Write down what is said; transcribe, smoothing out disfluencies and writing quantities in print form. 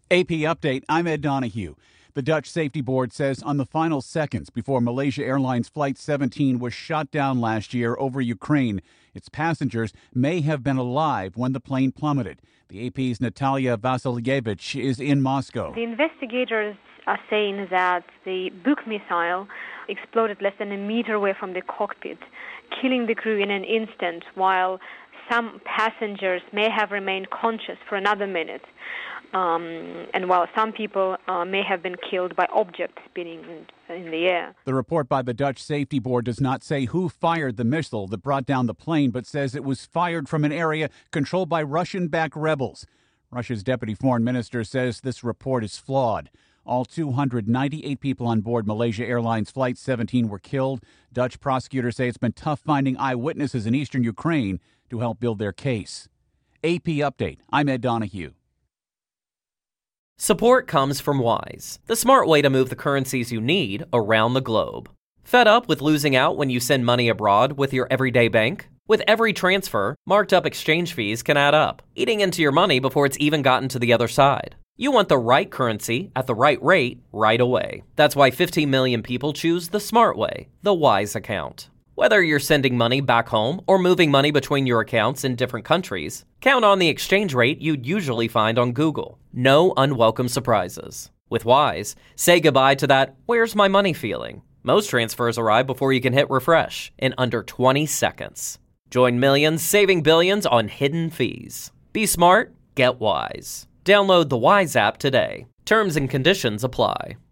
AP Update, I'm Ed Donahue. The Dutch Safety Board says on the final seconds before Malaysia Airlines Flight 17 was shot down last year over Ukraine, its passengers may have been alive when the plane plummeted. The AP's Natalia Vasilyevich is in Moscow. The investigators are saying that the Buk missile exploded less than a meter away from the cockpit, killing the crew in an instant, while some passengers may have remained conscious for another minute. And while some people may have been killed by objects spinning in the air. The report by the Dutch Safety Board does not say who fired the missile that brought down the plane, but says it was fired from an area controlled by Russian-backed rebels. Russia's deputy foreign minister says this report is flawed. All 298 people on board Malaysia Airlines Flight 17 were killed. Dutch prosecutors say it's been tough finding eyewitnesses in eastern Ukraine to help build their case. AP Update, I'm Ed Donahue. Support comes from Wise, the smart way to move the currencies you need around the globe. Fed up with losing out when you send money abroad with your everyday bank? With every transfer, marked up exchange fees can add up, eating into your money before it's even gotten to the other side. You want the right currency at the right rate right away. That's why 15 million people choose the smart way, the Wise account. Whether you're sending money back home or moving money between your accounts in different countries, count on the exchange rate you'd usually find on Google. No unwelcome surprises. With Wise, say goodbye to that "where's my money" feeling. Most transfers arrive before you can hit refresh in under 20 seconds. Join millions saving billions on hidden fees. Be smart, get Wise. Download the Wise app today. Terms and conditions apply.